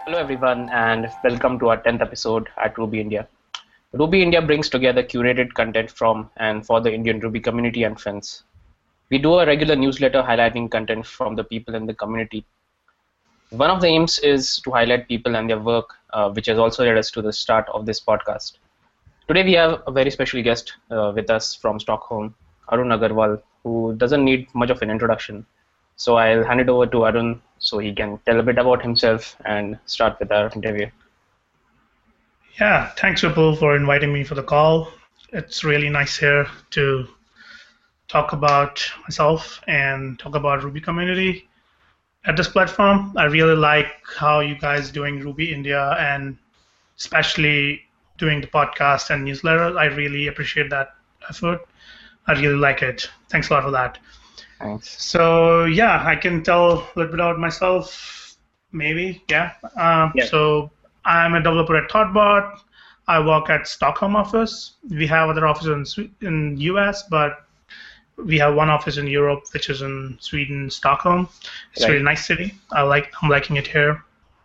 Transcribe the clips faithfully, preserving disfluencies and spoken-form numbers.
Hello, everyone, and welcome to our tenth episode at Ruby India. Ruby India brings together curated content from and for the Indian Ruby community and friends. We do a regular newsletter highlighting content from the people in the community. One of the aims is to highlight people and their work, uh, which has also led us to the start of this podcast. Today, we have a very special guest uh, with us from Stockholm, Arun Agarwal, who doesn't need much of an introduction. So I'll hand it over to Arun so he can tell a bit about himself and start with our interview. Yeah, thanks, Vipul, for inviting me for the call. It's really nice here to talk about myself and talk about Ruby community at this platform. I really like how you guys doing Ruby India and especially doing the podcast and newsletter. I really appreciate that effort. I really like it. Thanks a lot for that. Thanks. So yeah, I can tell a little bit about myself, maybe. Yeah. Uh, Yeah. So I'm a developer at Thoughtbot. I work at Stockholm office. We have other offices in Swe- in U S, but we have one office in Europe, which is in Sweden, Stockholm. It's a Right. really nice city. I like. I'm liking it here.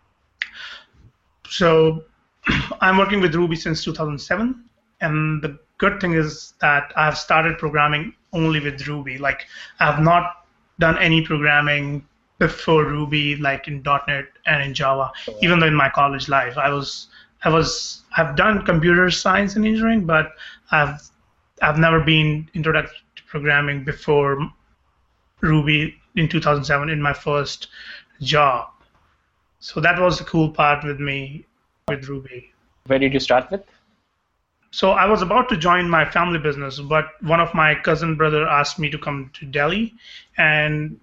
So I'm working with Ruby since two thousand seven, and the good thing is that I've started programming only with Ruby. Like I have not done any programming before Ruby, like in dot net and in Java. Even though in my college life, I was, I was, I've done computer science and engineering, but I've, I've never been introduced to programming before Ruby in two thousand seven in my first job. So that was the cool part with me with Ruby. Where did you start with? So I was about to join my family business, but one of my cousin brother asked me to come to Delhi, and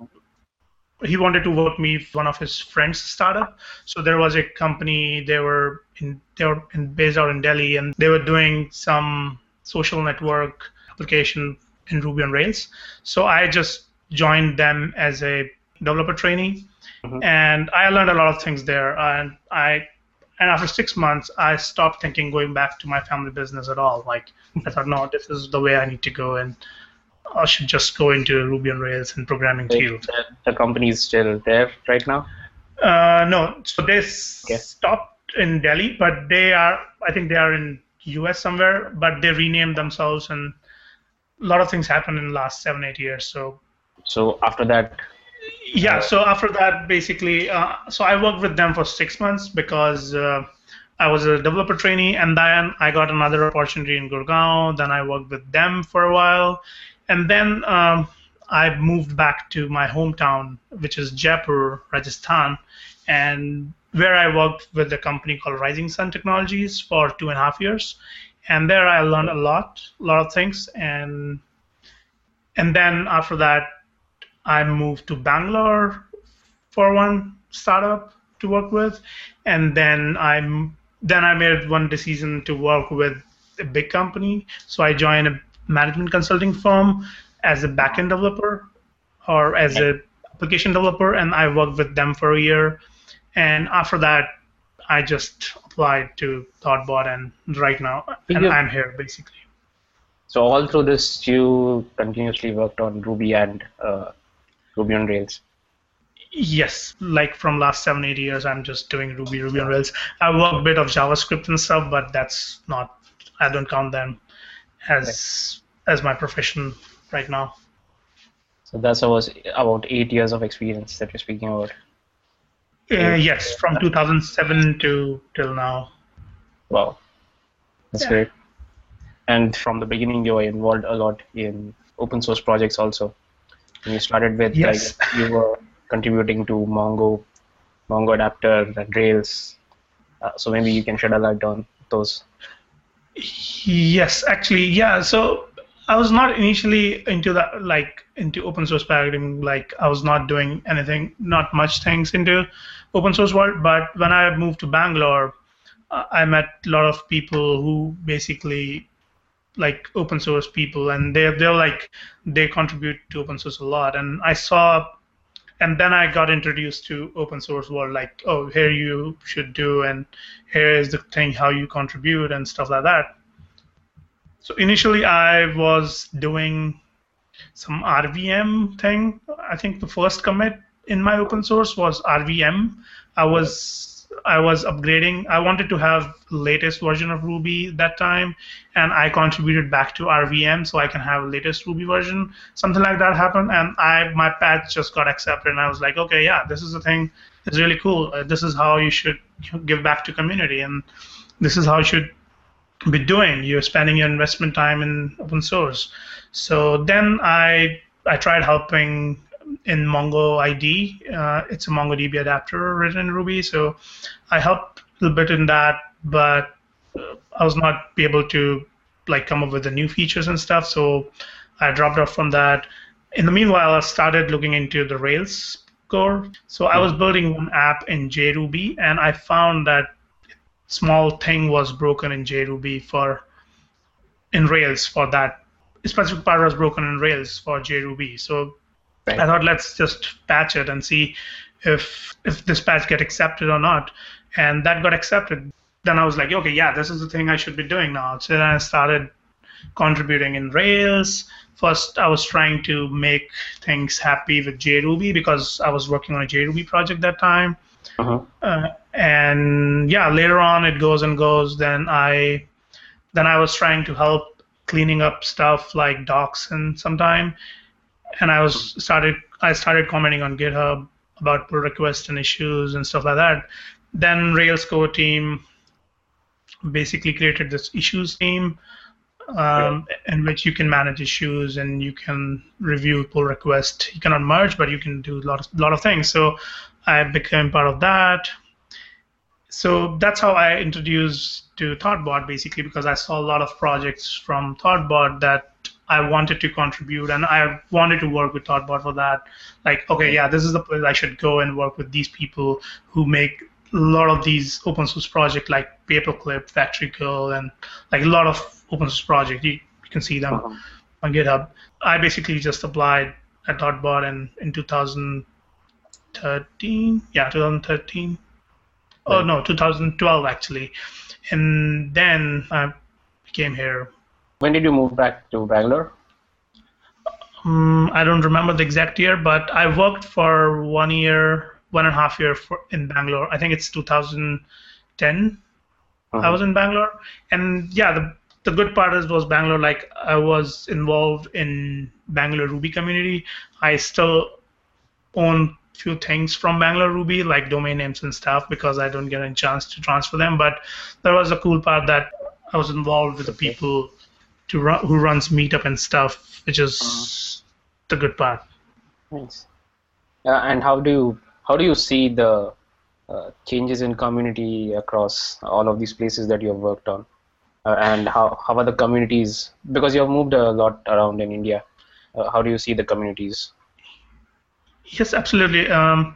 he wanted to work me with one of his friends' startup. So there was a company. They were in they were in, based out in Delhi, and they were doing some social network application in Ruby on Rails. So I just joined them as a developer trainee, Mhm. and I learned a lot of things there. And I and after six months, I stopped thinking going back to my family business at all. Like I thought, no, this is the way I need to go, and I should just go into Ruby on Rails and programming field. The, the company is still there right now? Uh, no, so they Okay. stopped in Delhi, but they are, I think they are in U S somewhere, but they renamed themselves, and a lot of things happened in the last seven, eight years. So So after that, yeah, so after that, basically, uh, so I worked with them for six months because uh, I was a developer trainee, and then I got another opportunity in Gurgaon. Then I worked with them for a while, and then um, I moved back to my hometown, which is Jaipur, Rajasthan, and where I worked with a company called Rising Sun Technologies for two and a half years, and there I learned a lot, a lot of things, and and then after that, I moved to Bangalore for one startup to work with, and then I then I made one decision to work with a big company. So I joined a management consulting firm as a backend developer or as a application developer, and I worked with them for a year. And after that, I just applied to Thoughtbot, and right now, and You- I'm here basically. so all through this, you continuously worked on Ruby and uh, Ruby on Rails. Yes, like from last seven, eight years, I'm just doing Ruby, Ruby on Rails. I work a bit of JavaScript and stuff, but that's not, I don't count them as as my profession right now. So that's about, about eight years of experience that you're speaking about. Uh, yes, from two thousand seven to till now. Wow, that's Yeah. great. And from the beginning, you were involved a lot in open source projects also. When you started with, Yes. like, you were contributing to Mongo, Mongo adapter, and Rails. Uh, so maybe you can shed a light on those. Yes, actually, yeah. So I was not initially into that, like into open source paradigm. Like I was not doing anything, not much things into open source world. But when I moved to Bangalore, uh, I met a lot of people who basically like open source people, and they they're like they contribute to open source a lot. And I saw, and then I got introduced to open source world. Like, oh, here you should do, and here is the thing how you contribute and stuff like that. So initially, I was doing some R V M thing. I think the first commit in my open source was R V M. I was I was upgrading. I wanted to have latest version of Ruby that time, and I contributed back to R V M so I can have latest Ruby version. Something like that happened, and I my patch just got accepted, and I was like, okay, yeah, this is the thing. It's really cool. Uh, this is how you should give back to community, and this is how you should be doing. You're spending your investment time in open source. So then I I tried helping in MongoID. Uh, it's a MongoDB adapter written in Ruby, so I helped a little bit in that, but uh, I was not able to like come up with the new features and stuff, so I dropped off from that. In the meanwhile, I started looking into the Rails core. So I was building one app in JRuby, and I found that small thing was broken in JRuby for in Rails for that specific part was broken in Rails for JRuby. So right. I thought, let's just patch it and see if if this patch get accepted or not. And that got accepted. Then I was like, okay, yeah, this is the thing I should be doing now. So then I started contributing in Rails. First, I was trying to make things happy with JRuby because I was working on a JRuby project that time. Uh-huh. Uh, and yeah, later on it goes and goes. Then I then I was trying to help cleaning up stuff like docs and sometime. And I was started I started commenting on GitHub about pull requests and issues and stuff like that. Then Rails core team basically created this issues team um, in which you can manage issues and you can review pull requests. You cannot merge, but you can do a lot of, lot of things. So I became part of that. So that's how I introduced to Thoughtbot, basically, because I saw a lot of projects from Thoughtbot that I wanted to contribute, and I wanted to work with Thoughtbot for that. Like, okay, yeah, this is the place I should go and work with these people who make a lot of these open source projects like Paperclip, Factory Girl, and like a lot of open source projects. You, you can see them uh-huh. on GitHub. I basically just applied at Thoughtbot in, in two thousand thirteen. Yeah, two thousand thirteen. Right. Oh, no, two thousand twelve, actually. And then I came here. When did you move back to Bangalore? Um, I don't remember the exact year, but I worked for one year, one and a half year for, in Bangalore. I think it's two thousand ten. Uh-huh. I was in Bangalore. And yeah, the the good part is was Bangalore, like I was involved in Bangalore Ruby community. I still own few things from Bangalore Ruby, like domain names and stuff, because I don't get a chance to transfer them. But there was a cool part that I was involved with the people to run, who runs Meetup and stuff, which is uh-huh. the good part. Nice. Uh, and how do you how do you see the uh, changes in community across all of these places that you have worked on, uh, and how how are the communities? Because you have moved a lot around in India. Uh, how do you see the communities? Yes, absolutely. Um,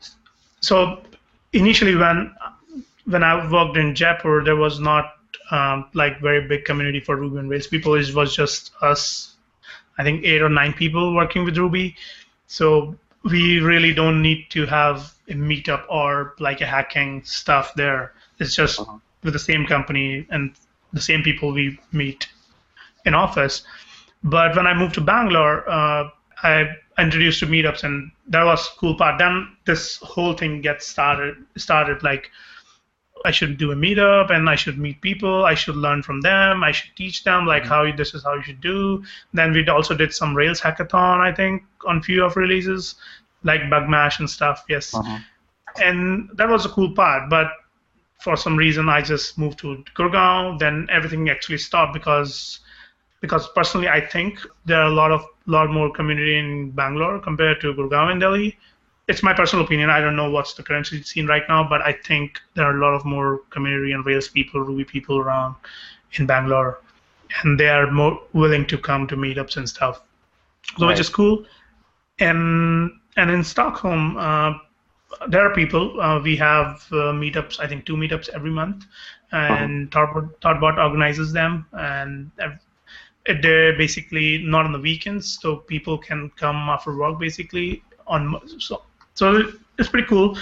so initially, when when I worked in Jaipur, there was not um, like very big community for Ruby on Rails people. It was just us, I think eight or nine people working with Ruby. So we really don't need to have a meetup or like a hacking stuff there. It's just uh-huh. with the same company and the same people we meet in office. But when I moved to Bangalore, uh, I introduced to meetups, and that was a cool part. Then this whole thing gets started. Started like I should do a meetup, and I should meet people. I should learn from them. I should teach them like mm-hmm. how you, this is how you should do. Then we also did some Rails hackathon, I think, on few of releases, like Bugmash and stuff. Yes, uh-huh. and that was a cool part. But for some reason, I just moved to Gurgaon. Then everything actually stopped because. Because personally, I think there are a lot of lot more community in Bangalore compared to Gurgaon and Delhi. It's my personal opinion. I don't know what's the current scene right now, but I think there are a lot of more community and Rails people, Ruby people around in Bangalore, and they are more willing to come to meetups and stuff, so right. which is cool. And and in Stockholm, uh, there are people. Uh, we have uh, meetups. I think two meetups every month, and uh-huh. Thoughtbot, Thoughtbot organizes them, and they're basically not on the weekends, so people can come after work basically on. So, so it's pretty cool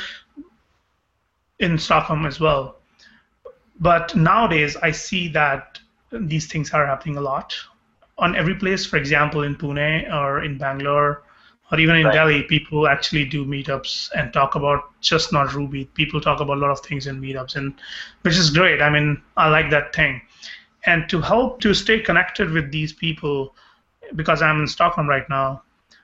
in Stockholm as well. But nowadays, I see that these things are happening a lot on every place. For example, in Pune or in Bangalore or even in Right. Delhi, people actually do meetups and talk about just not Ruby. People talk about a lot of things in meetups, and which is great. I mean, I like that thing. And to help to stay connected with these people, because I'm in Stockholm right now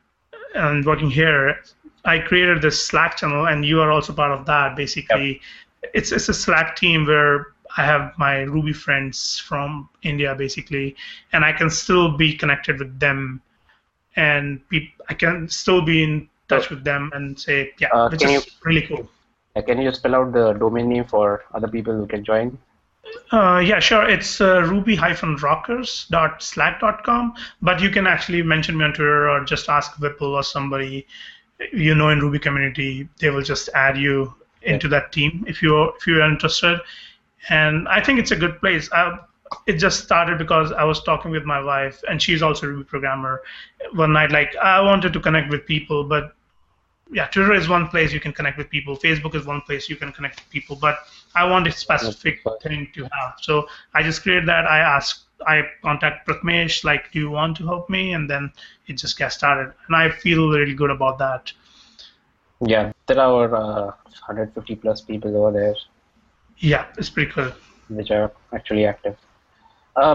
and working here, I created this Slack channel, and you are also part of that. Basically, it's it's a Slack team where I have my Ruby friends from India, basically, and I can still be connected with them, and be, I can still be in touch with them and say, yeah, Uh, which can you is really cool. uh, can you just spell out the domain name for other people who can join? Uh, yeah, sure. It's uh, ruby dash rockers dot slack dot com, but you can actually mention me on Twitter or just ask Whipple or somebody you know in Ruby community. They will just add you into that team if you're if you're interested. And I think it's a good place. I, it just started because I was talking with my wife, and she's also a Ruby programmer. One night, like I wanted to connect with people, but yeah, Twitter is one place you can connect with people. Facebook is one place you can connect with people, but I want a specific thing to have. So I just created that. I asked, I contact Pratmesh, like, do you want to help me? And then it just gets started. And I feel really good about that. Yeah, there are uh, one hundred fifty plus people over there. Yeah, it's pretty cool. Which are actually active. Uh,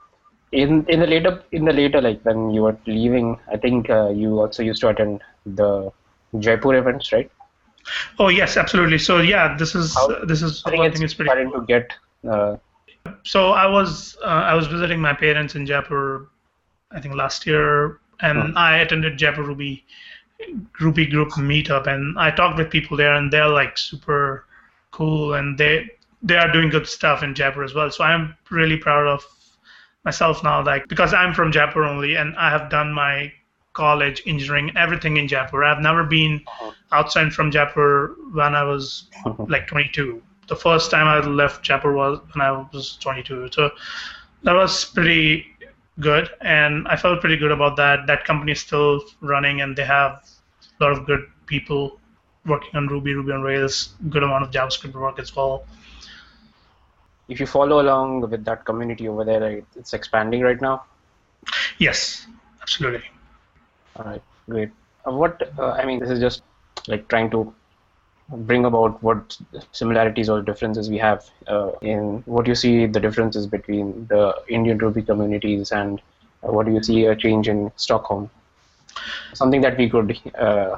in in the later in the later like when you were leaving, I think uh, you also used to attend the Jaipur events, right? Oh yes, absolutely. So yeah, this is How, uh, this is I think one it's thing is pretty starting cool. to get. Uh, So I was uh, I was visiting my parents in Jaipur, I think last year, and Hmm. I attended Jaipur Ruby Ruby group meetup, and I talked with people there, and they're like super cool, and they they are doing good stuff in Jaipur as well. So I'm really proud of myself now, like because I'm from Jaipur only, and I have done my college, engineering, everything in Jaipur. I've never been outside from Jaipur when I was like twenty-two. The first time I left Jaipur was when I was twenty-two. So that was pretty good, and I felt pretty good about that. That company is still running, and they have a lot of good people working on Ruby, Ruby on Rails, good amount of JavaScript work as well. If you follow along with that community over there, like, it's expanding right now. Yes, absolutely. All right, great. Uh, what uh, I mean, this is just like trying to bring about what similarities or differences we have uh, in what you see the differences between the Indian Ruby communities, and uh, what do you see a change in Stockholm? Something that we could uh,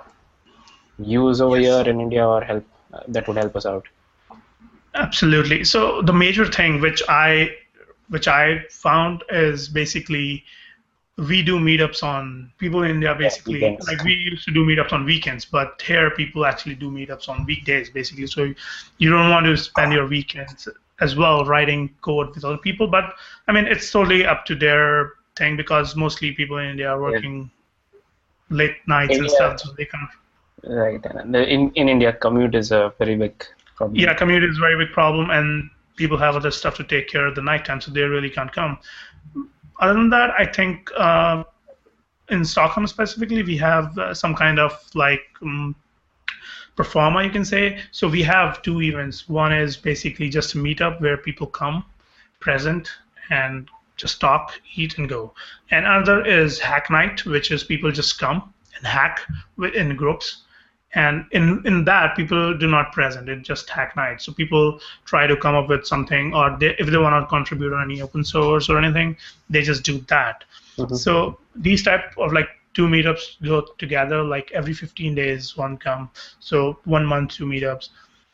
use over Yes. here in India or help uh, that would help us out. Absolutely. So the major thing which I which I found is basically we do meetups on people in India basically weekends. like we used to do meetups on weekends, but here people actually do meetups on weekdays basically. So you don't want to spend your weekends as well writing code with other people, but I mean it's totally up to their thing because mostly people in India are working late nights and India- stuff, so they can't. Right, and the, in in India, commute is a very big problem. Yeah, commute is a very big problem, and people have other stuff to take care of the nighttime, so they really can't come. Other than that, I think uh, in Stockholm specifically, we have uh, some kind of like um, performa, you can say. So we have two events. One is basically just a meetup where people come, present, and just talk, eat, and go. And another is hack night, which is people just come and hack in groups. And in, in that, people do not present. It's just hack night. So people try to come up with something, or they, if they want to contribute on any open source or anything, they just do that. Mm-hmm. So these type of like two meetups go together. Like every fifteen days, one come. So one month, two meetups.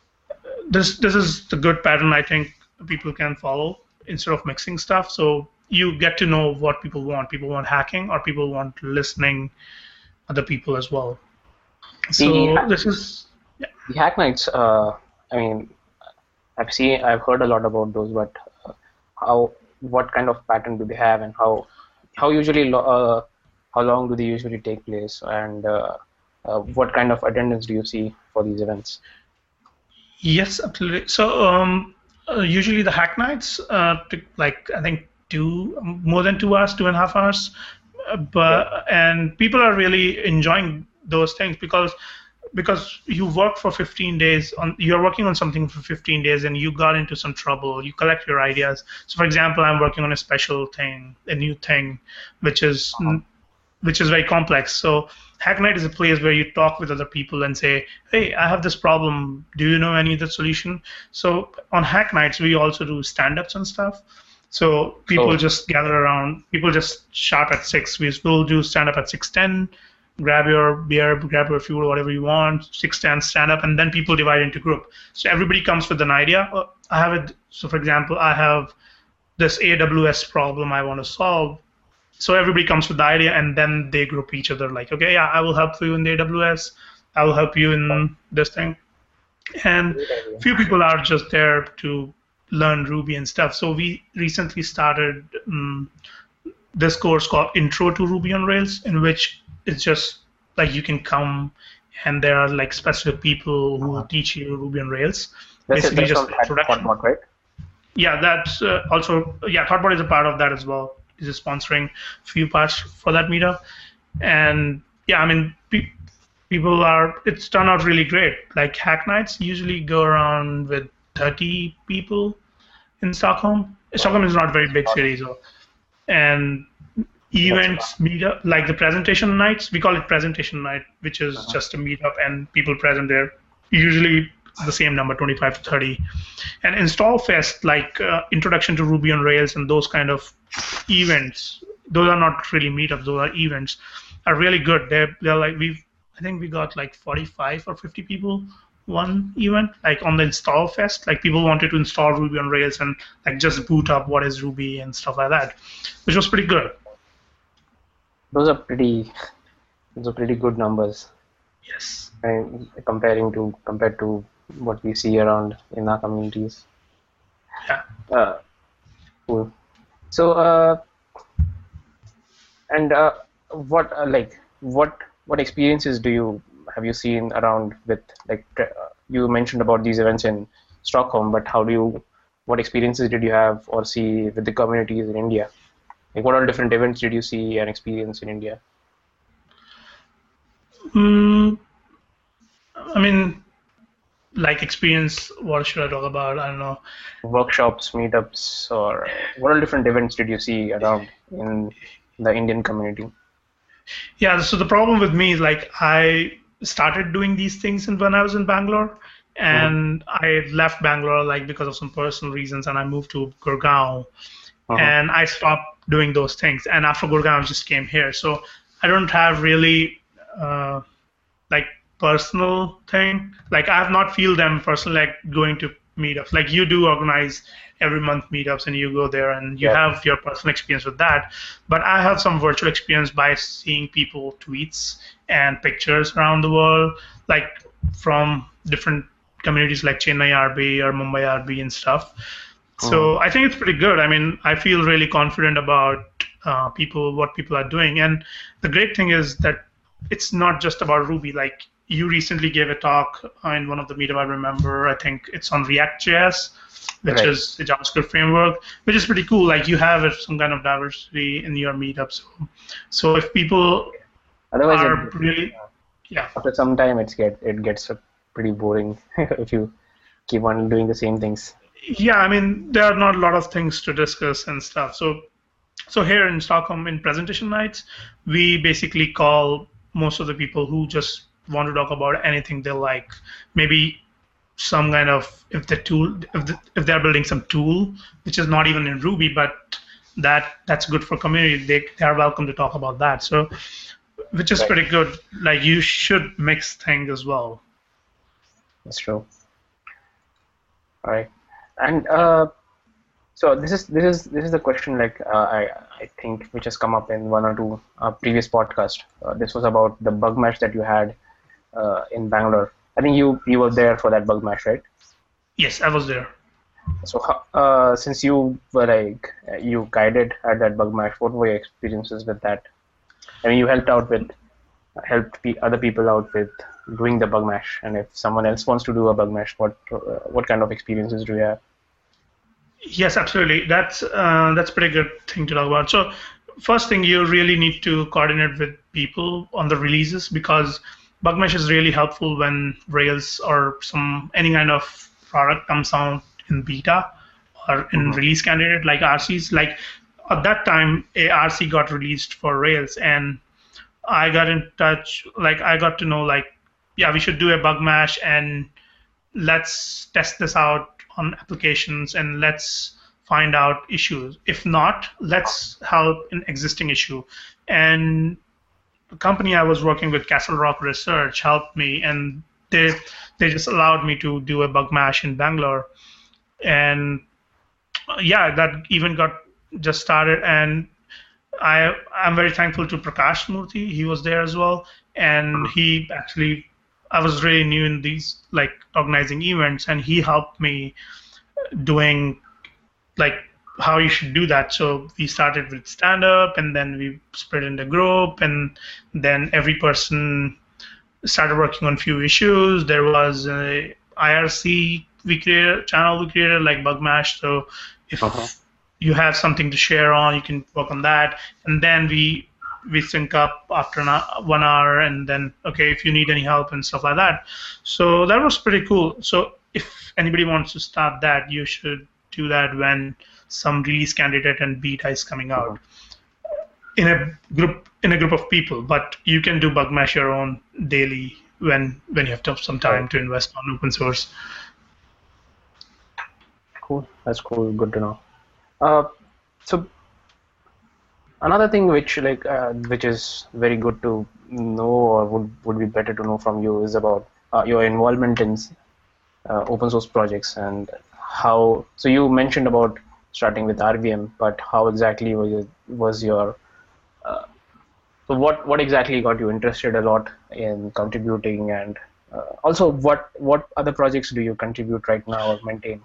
This this is the good pattern I think people can follow instead of mixing stuff. So you get to know what people want. People want hacking, or people want listening other people as well. So The- this is yeah. The hack nights, uh, I mean, I've seen, I've heard a lot about those, but uh, how, what kind of pattern do they have, and how, how usually, lo- uh, how long do they usually take place, and uh, uh, what kind of attendance do you see for these events? Yes, absolutely. So um, uh, usually the hack nights, uh, took like I think two, more than two hours, two and a half hours, uh, but and people are really enjoying those things because because you work for fifteen days on you're working on something for fifteen days and you got into some trouble. You collect your ideas. So for example, I'm working on a special thing, a new thing, which is Uh-huh. which is very complex. So Hack Night is a place where you talk with other people and say, hey, I have this problem. Do you know any of the solution? So on Hack Nights, we also do stand-ups and stuff. So people oh. just gather around. People just sharp at six. We will do stand-up at six ten. Grab your beer, grab your fuel, whatever you want. six ten, stand up, and then people divide into group. So everybody comes with an idea. I have it. So for example, I have this A W S problem I want to solve. So everybody comes with the idea, and then they group each other. Like, okay, yeah, I will help you in the A W S. I will help you in this thing. And few people are just there to learn Ruby and stuff. So we recently started um, this course called Intro to Ruby on Rails, in which it's just like you can come and there are like specific people who will teach you Ruby on Rails. That's Basically, it, just introduction. Thoughtbot, right? Yeah, that's uh, also yeah. Thoughtbot is a part of that as well. Is sponsoring a few parts for that meetup, and yeah, I mean, pe people are. It's turned out really great. Like Hack Nights usually go around with thirty people in Stockholm. Stockholm is not a very big city, so and events, meetup, like the presentation nights, we call it presentation night, which is uh-huh. just a meetup and people present there. Usually the same number, twenty-five to thirty. And Install Fest, like uh, Introduction to Ruby on Rails and those kind of events, those are not really meetups, those are events, are really good. They're, they're like, we've, I think we got like forty-five or fifty people one event, like on the Install Fest, like people wanted to install Ruby on Rails and like just boot up what is Ruby and stuff like that, which was pretty good. Those are pretty, those are pretty good numbers. Yes. And comparing to compared to what we see around in our communities. Yeah. Uh, cool. So, uh, and uh, what uh, like what what experiences do you have you seen around with like uh, you mentioned about these events in Stockholm, but how do you what experiences did you have or see with the communities in India? Like, what all different events did you see and experience in India? Mm, I mean, like experience, what should I talk about? I don't know. Workshops, meetups, or what all different events did you see around in the Indian community? Yeah, so the problem with me is like I started doing these things when I was in Bangalore, and mm-hmm. I left Bangalore like because of some personal reasons, and I moved to Gurgaon. Uh-huh. And I stopped doing those things. And after Gurgaon, I just came here. So I don't have really uh, like personal thing. Like I have not feel them personally like going to meetups. Like you do organize every month meetups and you go there and you yeah. have your personal experience with that. But I have some virtual experience by seeing people tweets and pictures around the world, like from different communities like Chennai R B or Mumbai R B and stuff. So I think it's pretty good. I mean, I feel really confident about uh, people, what people are doing. And the great thing is that it's not just about Ruby. Like you recently gave a talk in one of the meetup I remember. I think it's on React.js, which right. is a JavaScript framework, which is pretty cool. Like you have some kind of diversity in your meetups. So, so if people Otherwise are it, really, yeah. After some time, it's get it gets pretty boring if you keep on doing the same things. Yeah, I mean, there are not a lot of things to discuss and stuff. So, so here in Stockholm, in presentation nights, we basically call most of the people who just want to talk about anything they like. Maybe some kind of, if the tool, if, the, if they're building some tool, which is not even in Ruby, but that that's good for community, they, they are welcome to talk about that. So, which is right. pretty good. Like you should mix things as well. That's true. All right. And uh, so this is this is this is the question like uh, I I think which has come up in one or two uh, previous podcasts. Uh, this was about the bug mash that you had uh, in Bangalore. I think you you were there for that bug mash, right? Yes, I was there. So uh, since you were like you guided at that bug mash, what were your experiences with that? I mean, you helped out with helped other people out with doing the bug mash, and if someone else wants to do a bug mash, what uh, what kind of experiences do you have? Yes, absolutely. That's uh, that's a pretty good thing to talk about. So first thing, you really need to coordinate with people on the releases, because bug mash is really helpful when Rails or some any kind of product comes out in beta or in mm-hmm. release candidate like R Cs. Like at that time, a R C got released for Rails, and I got in touch, like I got to know, like, yeah, we should do a bug mash and let's test this out on applications and let's find out issues. If not, let's help an existing issue. And the company I was working with, Castle Rock Research, helped me, and they they just allowed me to do a bug mash in Bangalore. And uh, yeah, that even got just started. And I I'm very thankful to Prakash Murthy. He was there as well, and he actually, I was really new in these, like, organizing events, and he helped me doing, like, how you should do that. So we started with stand up, and then we spread in the group, and then every person started working on few issues. There was a I R C we created, channel we created, like Bug Mash. So if Uh-huh. you have something to share on, you can work on that. And then we we sync up after an hour, one hour, and then, okay, if you need any help and stuff like that. So that was pretty cool. So if anybody wants to start that, you should do that when some release candidate and beta is coming out in a group in a group of people. But you can do bug mash your own daily when when you have to- some time to invest on open source. Cool. That's cool. Good to know. Uh, so another thing which like uh, which is very good to know, or would would be better to know from you, is about uh, your involvement in uh, open source projects, and how. So you mentioned about starting with R V M, but how exactly was it, was your uh, so what what exactly got you interested a lot in contributing, and uh, also what what other projects do you contribute right now or maintain?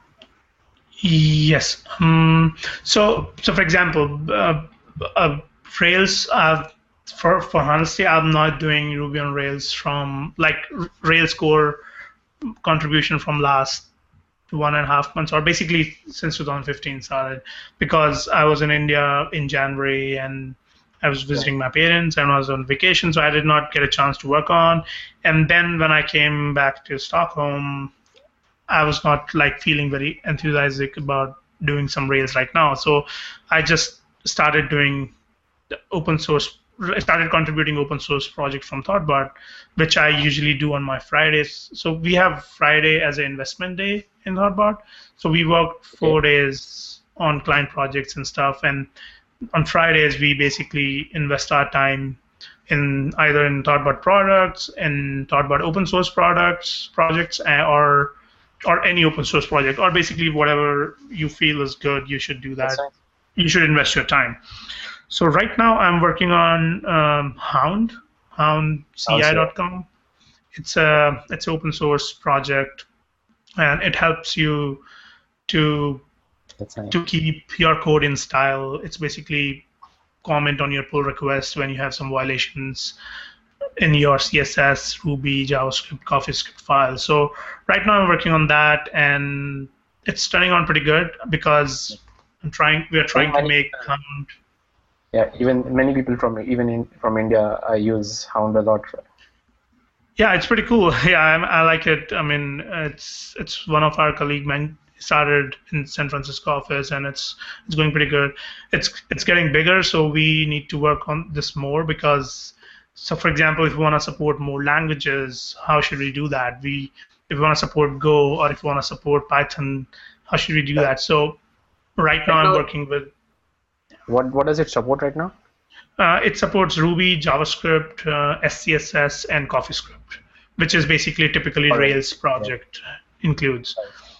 Yes. Um, so, so for example, uh, uh, Rails. Uh, for for honesty, I'm not doing Ruby on Rails from, like, Rails core contribution from last one and a half months, or basically since two thousand fifteen started, because I was in India in January and I was visiting my parents and I was on vacation, so I did not get a chance to work on. And then when I came back to Stockholm, I was not, like, feeling very enthusiastic about doing some Rails right now. So I just started doing the open source, I started contributing open source project from Thoughtbot, which I usually do on my Fridays. So we have Friday as an investment day in Thoughtbot. So we work four Okay. days on client projects and stuff. And on Fridays, we basically invest our time in either in Thoughtbot products, in Thoughtbot open source products, projects, uh, or or any open source project, or basically whatever you feel is good, you should do that. That's nice. You should invest your time. So right now I'm working on um, Hound, hound C I dot com. It's a it's an open source project, and it helps you to That's nice. to keep your code in style. It's basically comment on your pull request when you have some violations in your C S S, Ruby, JavaScript, CoffeeScript file. So right now I'm working on that, and it's turning on pretty good because I'm trying. We are trying to make Hound. Yeah, even many people from even in, from India uh, use Hound a lot. Yeah, it's pretty cool. Yeah, I'm, I like it. I mean, it's it's one of our colleague men started in San Francisco office, and it's it's going pretty good. It's it's getting bigger, so we need to work on this more because. So, for example, if we want to support more languages, how should we do that? We, if we want to support Go, or if we want to support Python, how should we do that? So, right now I'm working with. What what does it support right now? Uh, it supports Ruby, JavaScript, uh, S C S S, and CoffeeScript, which is basically typically Alright. Rails project includes.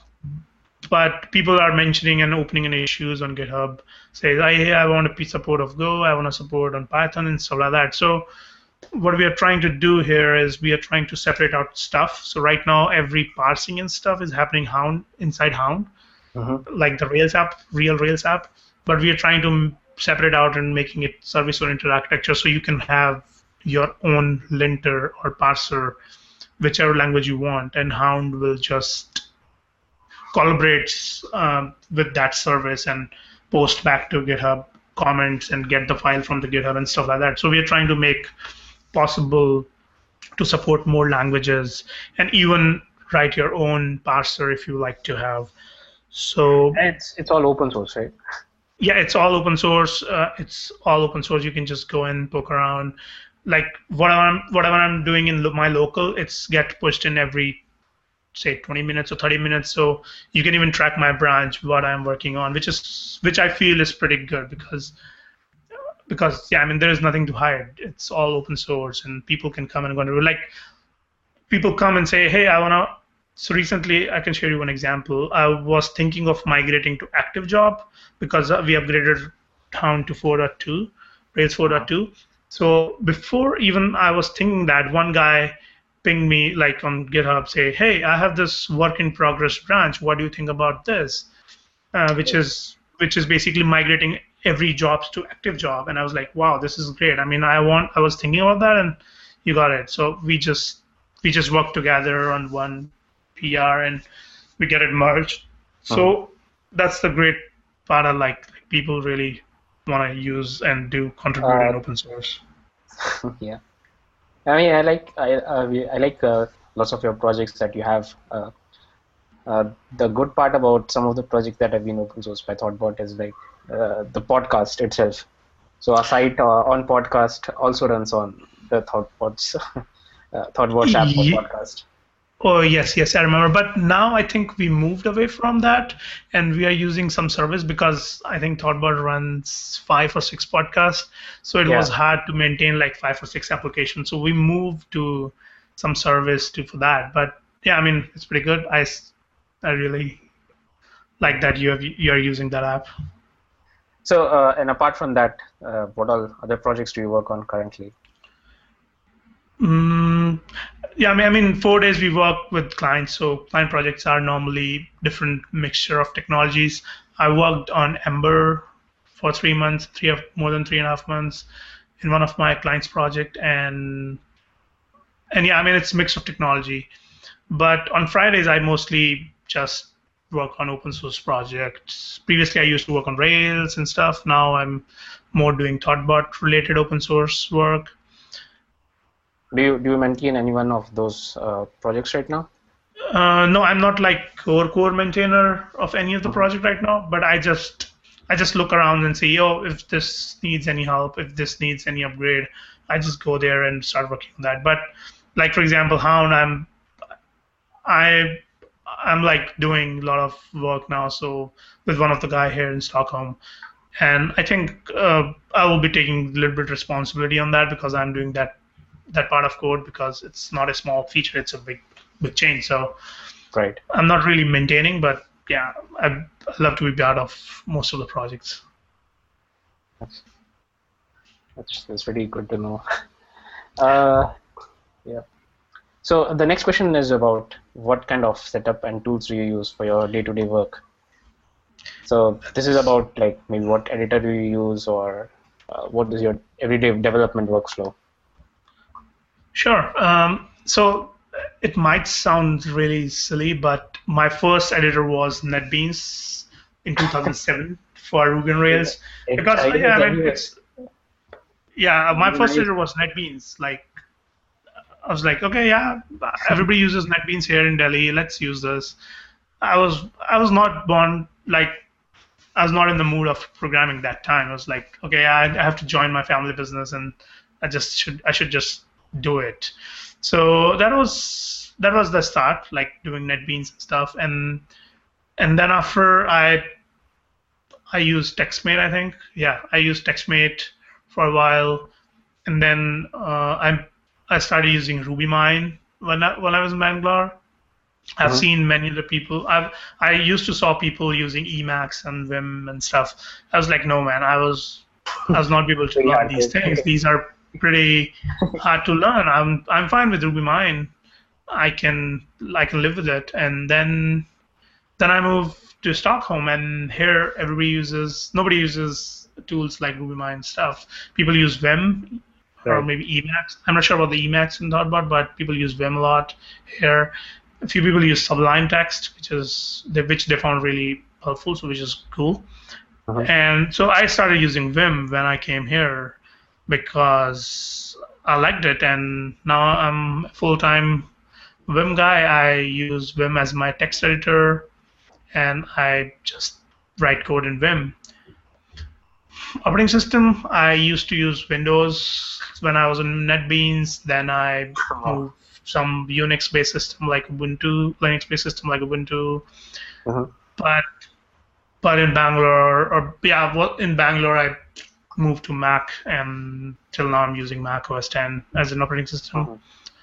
But people are mentioning and opening in issues on GitHub, say, hey, I want to be support of Go, I want to support on Python and stuff like that. So what we are trying to do here is we are trying to separate out stuff. So right now, every parsing and stuff is happening Hound inside Hound, Mm-hmm. like the Rails app, real Rails app. But we are trying to separate out and making it service-oriented architecture, so you can have your own linter or parser, whichever language you want, and Hound will just collaborate um, with that service and post back to GitHub comments and get the file from the GitHub and stuff like that. So we are trying to make possible to support more languages and even write your own parser if you like to have. So It's it's all open source, right? yeah, it's all open source. Uh, it's all open source. You can just go and poke around. like whatever I'm whatever I'm doing in lo- my local, it's get pushed in every say twenty minutes or thirty minutes. So you can even track my branch, what I'm working on, which is which I feel is pretty good because because yeah, I mean there is nothing to hide. It's all open source and people can come and go. And like people come and say, hey, I wanna. So recently, I can share you one example. I was thinking of migrating to ActiveJob because we upgraded down to four point two, Rails four point two. So before even I was thinking that, one guy pinged me like on GitHub, say, hey, I have this work in progress branch. What do you think about this? Uh, which is which is basically migrating every jobs to ActiveJob. And I was like, wow, this is great. I mean, I want I was thinking about that, and you got it. So we just we just worked together on one P R and we get it merged. So uh-huh. That's the great part I like. People really want to use and do contribute uh, in open source. Yeah, I mean, I like I uh, I like uh, lots of your projects that you have. Uh, uh, the good part about some of the projects that have been open source by Thoughtbot is like uh, the podcast itself. So our site uh, on podcast also runs on the Thoughtbot's uh, Thoughtbot app for yeah. podcast. Oh, yes, yes, I remember. But now I think we moved away from that, and we are using some service because I think Thoughtbot runs five or six podcasts. So it yeah. was hard to maintain like five or six applications. So we moved to some service to for that. But yeah, I mean, it's pretty good. I, I really like that you have you're using that app. So, uh, and apart from that, uh, what all other projects do you work on currently? Mm, yeah, I mean, I mean, four days we work with clients. So client projects are normally different mixture of technologies. I worked on Ember for three months, three of more than three and a half months in one of my clients' project, and and yeah, I mean, it's a mix of technology. But on Fridays, I mostly just work on open source projects. Previously, I used to work on Rails and stuff. Now I'm more doing Thoughtbot related open source work. Do you do you maintain any one of those uh, projects right now? Uh, no, I'm not like core core maintainer of any of the mm-hmm. project right now. But I just I just look around and say, yo, if this needs any help, if this needs any upgrade, I just go there and start working on that. But like for example, Hound, I'm I I'm like doing a lot of work now. So with one of the guy here in Stockholm, and I think uh, I will be taking a little bit responsibility on that because I'm doing that. that part of code because it's not a small feature, it's a big big change. So right. I'm not really maintaining, but yeah, I love to be part of most of the projects. That's, that's, that's pretty good to know. Uh, yeah. So the next question is about what kind of setup and tools do you use for your day-to-day work? So this is about like maybe what editor do you use or uh, what is your everyday development workflow? Sure. Um, so it might sound really silly, but my first editor was NetBeans in two thousand seven for Ruby on Rails. It, because I, yeah, I mean, it's, yeah, my first editor was NetBeans. Like I was like, okay, yeah, everybody uses NetBeans here in Delhi. Let's use this. I was I was not born like I was not in the mood of programming that time. I was like, okay, I, I have to join my family business, and I just should I should just do it. So that was that was the start, like doing NetBeans and stuff, and and then after I I used TextMate, I think. Yeah, I used TextMate for a while, and then uh, I I started using RubyMine when I, when I was in Bangalore. I've mm-hmm. seen many other people. I've I used to saw people using Emacs and Vim and stuff. I was like, no man, I was I was not able to learn these things. These are pretty hard to learn. I'm I'm fine with RubyMine. I can I can live with it. And then then I moved to Stockholm, and here everybody uses nobody uses tools like RubyMine stuff. People use Vim right. or maybe Emacs. I'm not sure about the Emacs in Thoughtbot, but people use Vim a lot here. A few people use Sublime Text, which is which they found really helpful, so which is cool. Uh-huh. And so I started using Vim when I came here because I liked it, and now I'm a full-time Vim guy. I use Vim as my text editor, and I just write code in Vim. Operating system, I used to use Windows when I was in NetBeans. Then I moved some Unix-based system like Ubuntu, Linux-based system like Ubuntu. Mhm. But but in Bangalore, or yeah, well, in Bangalore, I moved to Mac, and till now I'm using Mac O S ten as an operating system. Mhm.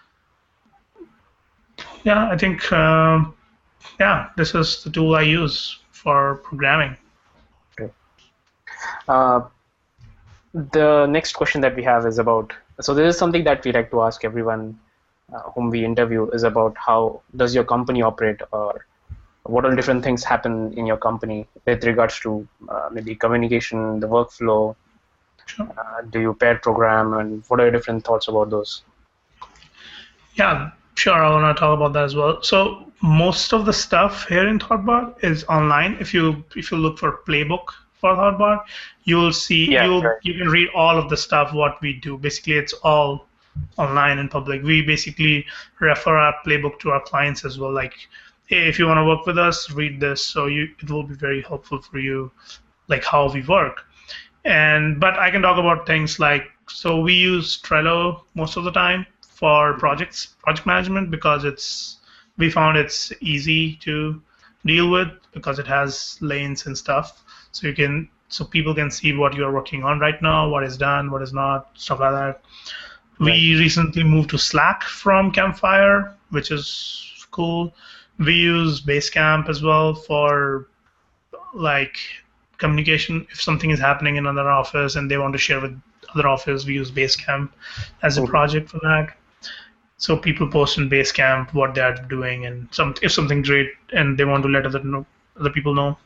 Yeah, I think um, yeah, this is the tool I use for programming. Okay. Uh, the next question that we have is about, so this is something that we like to ask everyone uh, whom we interview, is about how does your company operate, or what all different things happen in your company with regards to uh, maybe communication, the workflow. Sure. Uh, do you pair program, and what are your different thoughts about those? Yeah, sure. I want to talk about that as well. So most of the stuff here in Thoughtbot is online. If you if you look for playbook for Thoughtbot, you'll see Yeah, you'll right. you can read all of the stuff what we do. Basically, it's all online and public. We basically refer our playbook to our clients as well. Like, hey, if you want to work with us, read this. So you it will be very helpful for you, like how we work. And but I can talk about things like, so we use Trello most of the time for projects, project management, because it's we found it's easy to deal with because it has lanes and stuff. So you can so people can see what you're working on right now, what is done, what is not, stuff like that. Right. We recently moved to Slack from Campfire, which is cool. We use Basecamp as well for like communication. If something is happening in another office and they want to share with other office, we use Basecamp as a Mhm. project for that. So people post in Basecamp what they are doing, and some if something great and they want to let other know, other people know.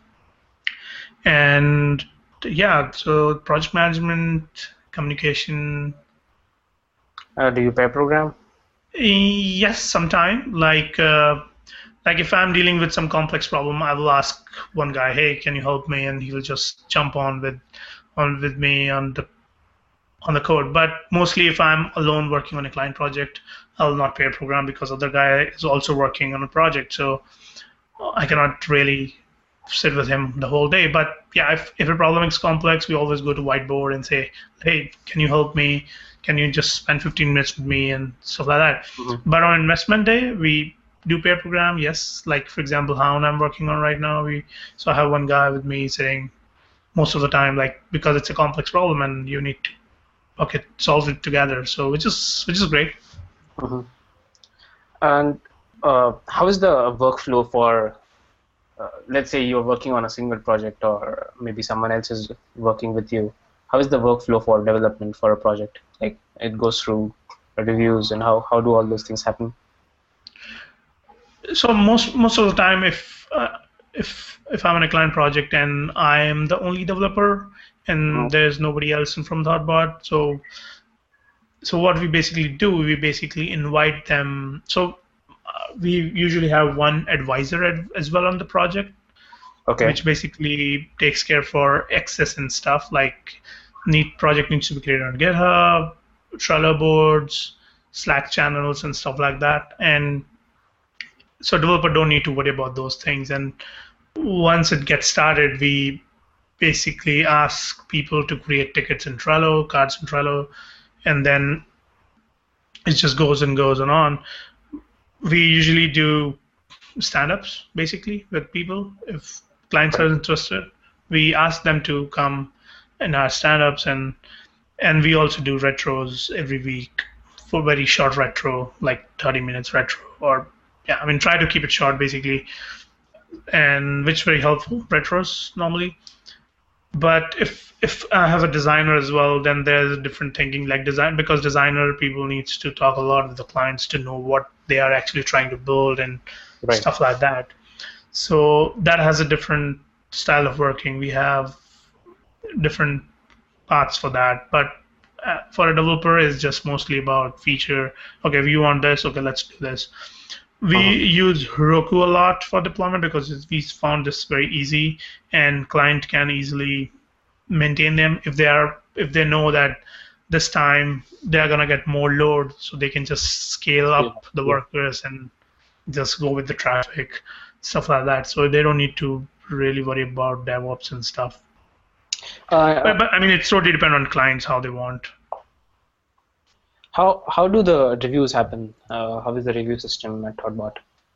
And yeah, so project management, communication. Uh, do you pair program? Yes, sometime. Like uh, like if I'm dealing with some complex problem, I will ask one guy, "Hey, can you help me?" And he will just jump on with on with me on the on the code. But mostly, if I'm alone working on a client project, I'll not pair program because other guy is also working on a project. So I cannot really sit with him the whole day. But yeah, if, if a problem is complex, we always go to whiteboard and say, hey, can you help me? Can you just spend fifteen minutes with me and stuff like that? Mm-hmm. But on investment day, we do pair program, yes. Like for example, Hound I'm working on right now. We so I have one guy with me sitting most of the time, like because it's a complex problem and you need to okay solve it together. So which is which is great. Mm-hmm. And uh, how is the workflow for, uh, let's say you're working on a single project, or maybe someone else is working with you? How is the workflow for development for a project? Like it goes through reviews, and how, how do all those things happen? So most most of the time, if uh, if if I'm on a client project and I am the only developer and Mm-hmm. there's nobody else in from Thoughtbot, so so what we basically do, we basically invite them. So uh, we usually have one advisor ad, as well on the project, Okay. which basically takes care for access and stuff like need project needs to be created on GitHub, Trello boards, Slack channels, and stuff like that. And so developer don't need to worry about those things. And once it gets started, we basically ask people to create tickets in Trello, cards in Trello, and then it just goes and goes and on. We usually do stand-ups basically with people. If clients are interested, we ask them to come in our stand-ups, and and we also do retros every week for very short retro, like thirty minutes retro, or yeah, I mean try to keep it short basically, and which is very helpful retros normally. But if if I have a designer as well, then there's a different thinking like design, because designer people needs to talk a lot with the clients to know what they are actually trying to build and Right. stuff like that. So that has a different style of working. We have different paths for that, but uh, for a developer, it's just mostly about feature. Okay, if you want this, okay, let's do this. We Uh-huh. use Heroku a lot for deployment because it's, we found this very easy, and client can easily maintain them if they are if they know that this time they're gonna get more load, so they can just scale up Yeah. the Yeah. workers and just go with the traffic, stuff like that. So they don't need to really worry about DevOps and stuff. Uh, But, but I mean, it's totally depend on clients how they want. how how do the reviews happen? Uh, how is the review system at Thoughtbot?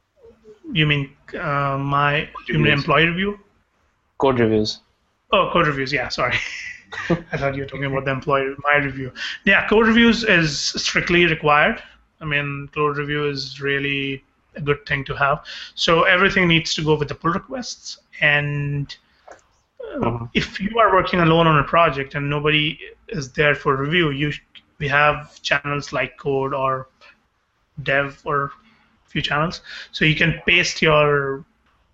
You mean uh, my you mean Reviews. employee review? Code reviews. Oh, code reviews. Yeah, sorry. I thought you were talking about the employee my review. Yeah, code reviews is strictly required. I mean, code review is really a good thing to have. So everything needs to go with the pull requests. And Mhm. if you are working alone on a project and nobody is there for review, you we have channels like Code or Dev or a few channels, so you can paste your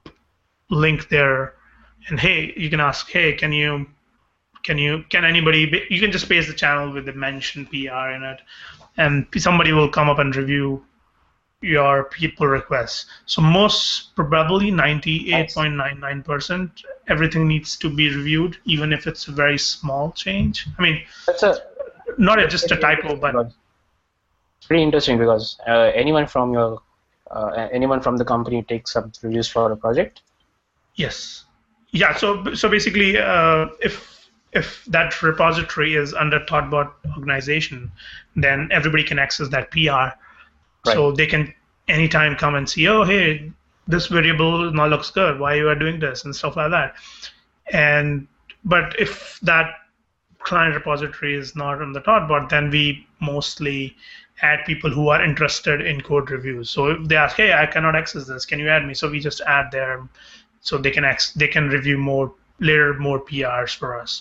link there, and hey, you can ask, hey, can you can you can anybody? You can just paste the channel with the mention P R in it, and somebody will come up and review your people requests. So most probably ninety-eight point nine nine percent everything needs to be reviewed, even if it's a very small change. I mean, That's a not a, just a typo, but it's pretty interesting because uh, anyone from your uh, anyone from the company takes up reviews for a project. yes, yeah. So so basically, uh, if if that repository is under Thoughtbot organization, then everybody can access that P R. Right. So they can anytime come and see, oh, hey, this variable now looks good. Why you are doing this and stuff like that. And but if that client repository is not on the Thoughtbot, then we mostly add people who are interested in code reviews. So if they ask, hey, I cannot access this, can you add me? So we just add there, so they can ex- they can review more later more P Rs for us.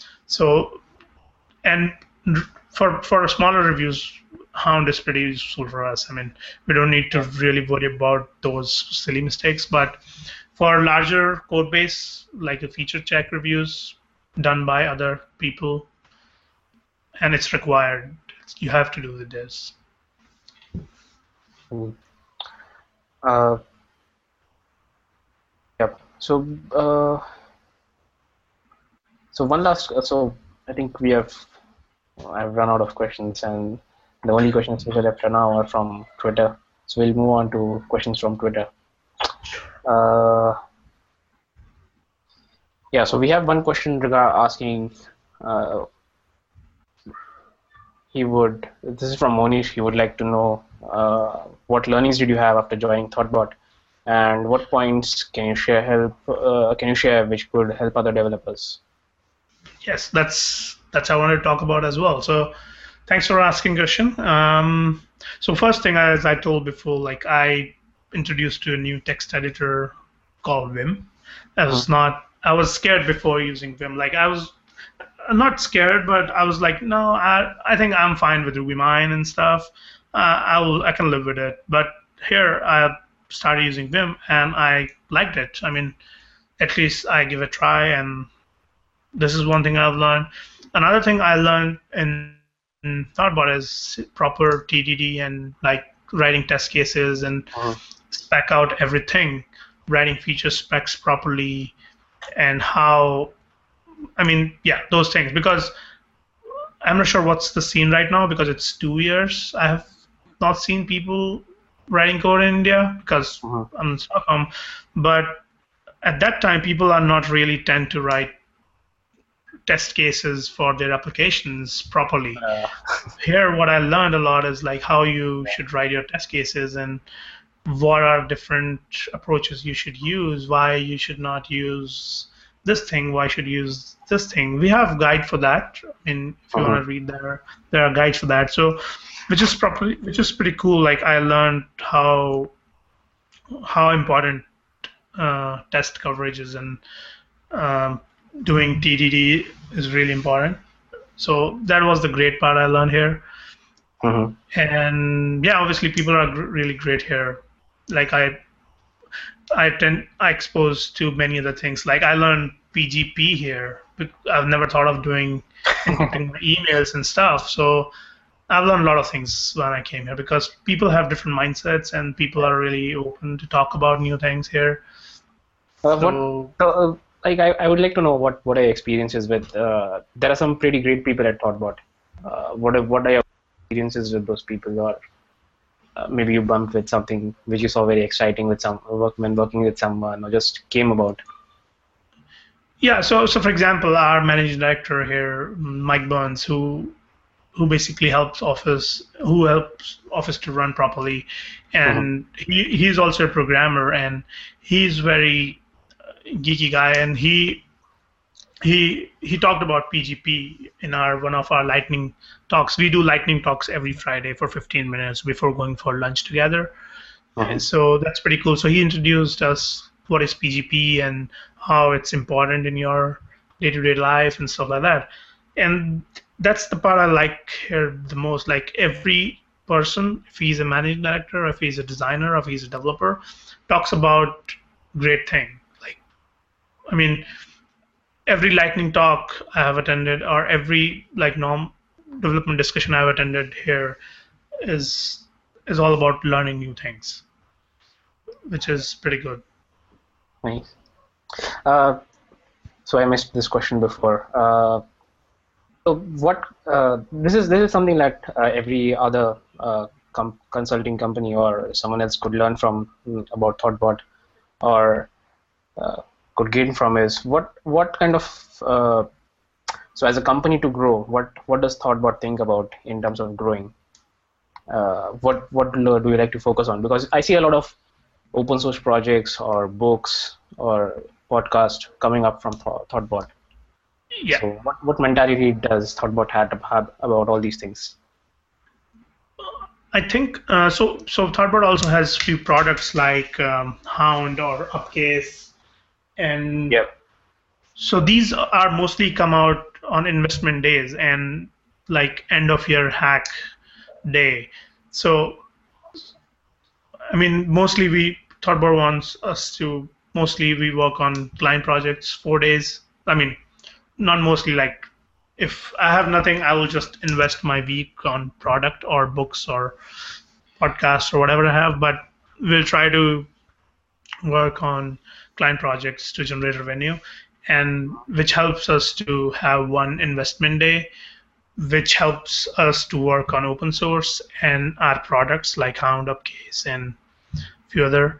So and for for smaller reviews, Hound is pretty useful for us. I mean, we don't need to really worry about those silly mistakes. But for larger code base, like the feature check reviews done by other people, and it's required, you have to do this. Mm. Uh, yep. So, uh, so one last. So I think we have. I've run out of questions, and the only questions which are left now are from Twitter. So we'll move on to questions from Twitter. Uh, yeah. So we have one question regard asking. Uh, he would. This is from Monish. He would like to know uh, what learnings did you have after joining Thoughtbot, and what points can you share help? Uh, can you share which could help other developers? Yes, that's that's what I wanted to talk about as well. So thanks for asking, Christian. Um, so first thing, as I told before, like I introduced to a new text editor called Vim. I was not. I was scared before using Vim. Like I was not scared, but I was like, no, I I think I'm fine with RubyMine and stuff. Uh, I will I can live with it. But here I started using Vim and I liked it. I mean, at least I give it a try, and this is one thing I've learned. Another thing I learned in, in Thoughtbot is proper T D D and like writing test cases and uh-huh. spec out everything, writing feature specs properly, and how, I mean, yeah, those things. Because I'm not sure what's the scene right now because it's two years. I have not seen people writing code in India because uh-huh. I'm in Stockholm. But at that time, people are not really tend to write test cases for their applications properly. Uh, Here, what I learned a lot is like how you should write your test cases and what are different approaches you should use, why you should not use this thing, why should you use this thing. We have guide for that. I mean, if you uh-huh. want to read there, there are guides for that. So, which is properly, which is pretty cool. Like I learned how how important uh, test coverage is, and um, doing T D D is really important. So that was the great part I learned here. uh-huh. And yeah, obviously people are gr- really great here. Like I, I tend I exposed to many other things. Like I learned P G P here. I've never thought of doing encrypting my emails and stuff. So I've learned a lot of things when I came here because people have different mindsets and people are really open to talk about new things here. Uh, So, what, uh, like I, I would like to know what, what are your experiences with, uh, there are some pretty great people at Thoughtbot. Uh, what, are, what are your experiences with those people, or uh, maybe you bumped with something which you saw very exciting with some workman working with someone, or just came about? Yeah, so so for example, our managing director here, Mike Burns, who who basically helps Office, who helps Office to run properly, Mm-hmm. and he he's also a programmer, and he's very geeky guy, and he he he talked about P G P in our one of our lightning talks. We do lightning talks every Friday for fifteen minutes before going for lunch together. And Mm-hmm. so that's pretty cool. So he introduced us what is P G P and how it's important in your day-to-day life and stuff like that. And that's the part I like here the most. Like every person, if he's a managing director, if he's a designer, if he's a developer, talks about great thing. Like, I mean, every lightning talk I have attended or every like norm development discussion I've attended here is is all about learning new things, which is pretty good. Nice. Uh, so I missed this question before. Uh, so what? Uh, this is this is something that uh, every other uh, com- consulting company or someone else could learn from mm, about Thoughtbot, or uh, could gain from is what what kind of uh, so as a company to grow, what what does Thoughtbot think about in terms of growing? Uh, what what do you like to focus on? Because I see a lot of open source projects or books or podcast coming up from Thought- Thoughtbot. Yeah, So what, what mentality does Thoughtbot have, have about all these things? I think uh, so. So Thoughtbot also has few products like um, Hound or Upcase, and Yeah. so these are mostly come out on investment days and like end of year hack day. So I mean, mostly we Thoughtbot wants us to mostly we work on client projects four days. I mean, not mostly like if I have nothing, I will just invest my week on product or books or podcasts or whatever I have. But we'll try to work on client projects to generate revenue, and which helps us to have one investment day, which helps us to work on open source and our products like Hound, Upcase, and a few other.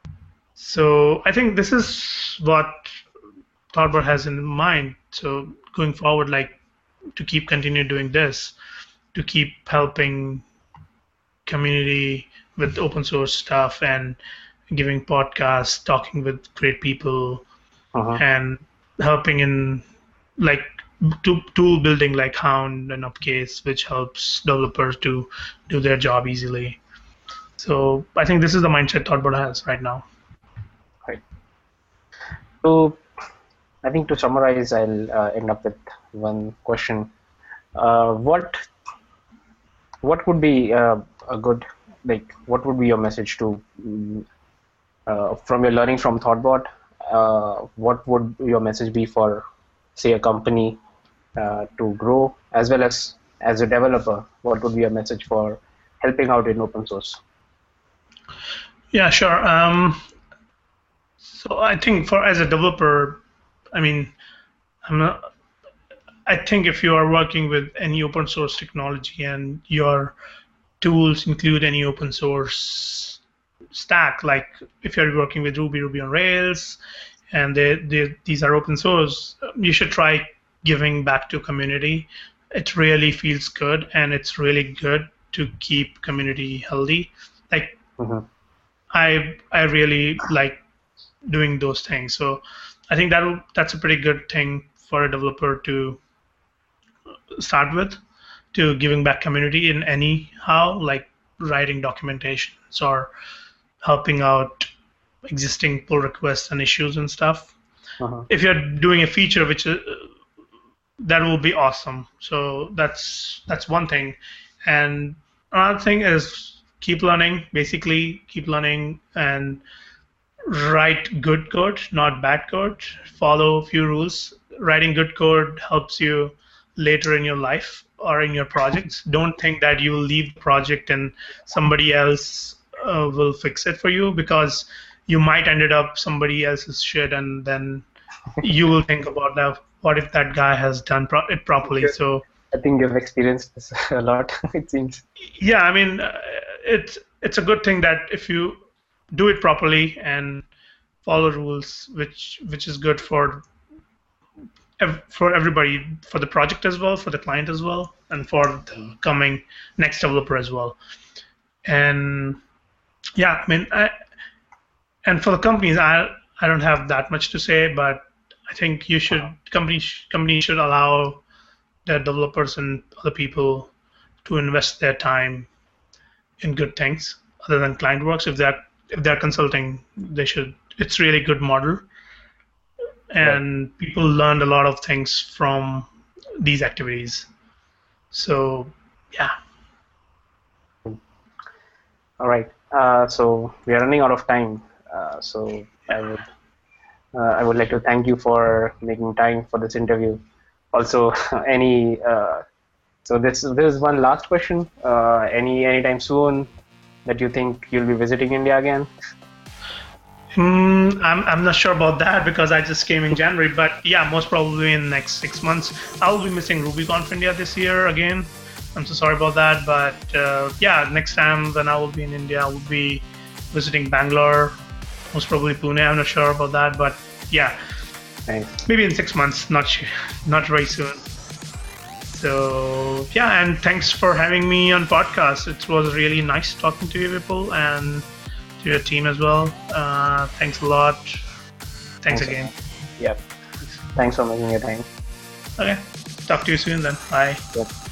So I think this is what Thoughtbot has in mind. So going forward, like to keep continue doing this, to keep helping community with open source stuff and giving podcasts, talking with great people, Uh-huh. and helping in like to, tool building like Hound and Upcase, which helps developers to do their job easily. So I think this is the mindset Thoughtbot has right now. Right. So I think to summarize, I'll uh, end up with one question. Uh, what what would be uh, a good like what would be your message to mm, uh, from your learning from Thoughtbot? Uh, what would your message be for say a company uh, to grow as well as as a developer? What would be your message for helping out in open source? Yeah, sure. Um, so I think for as a developer, I mean, I'm not, I think if you are working with any open source technology and your tools include any open source stack, like if you're working with Ruby, Ruby on Rails, and they, they, these are open source, you should try giving back to community. It really feels good, and it's really good to keep community healthy. Like Mm-hmm. I I really like doing those things. So I think that that's a pretty good thing for a developer to start with, to giving back community in any how, like writing documentations or helping out existing pull requests and issues and stuff. Uh-huh. If you're doing a feature which uh, that will be awesome. So that's that's one thing. And another thing is keep learning, basically keep learning and write good code, not bad code. Follow a few rules. Writing good code helps you later in your life or in your projects. Don't think that you will leave the project and somebody else uh, will fix it for you, because you might ended up somebody else's shit, and then you will think about that. What if that guy has done pro- it properly? So I think you've experienced this a lot, it seems. yeah, I mean, uh, it's it's a good thing that if you do it properly and follow rules, which which is good for ev- for everybody, for the project as well, for the client as well, and for the coming next developer as well. And yeah, I mean, I, and for the companies, I I don't have that much to say, but I think you should companies companies should allow their developers and other people to invest their time in good things other than client works. If they're if they're consulting, they should. It's really good model, and right. people learned a lot of things from these activities. So, yeah. All right. Uh, so we are running out of time. Uh, so I would uh, I would like to thank you for making time for this interview. Also, any uh, so this this is one last question. Uh, any anytime soon that you think you'll be visiting India again? Hmm, I'm I'm not sure about that because I just came in January. But yeah, most probably in the next six months. I'll be missing RubyConf India this year again. I'm so sorry about that. But uh, yeah, next time when I will be in India, I will be visiting Bangalore, most probably Pune. I'm not sure about that, but yeah, Thanks. Maybe in six months. Not sure, not very soon. So yeah, and thanks for having me on podcast. It was really nice talking to you, Vipul, and to your team as well. Uh, thanks a lot. Thanks, thanks again. Yeah. Thanks for making your time. Okay. Talk to you soon then. Bye. Yep.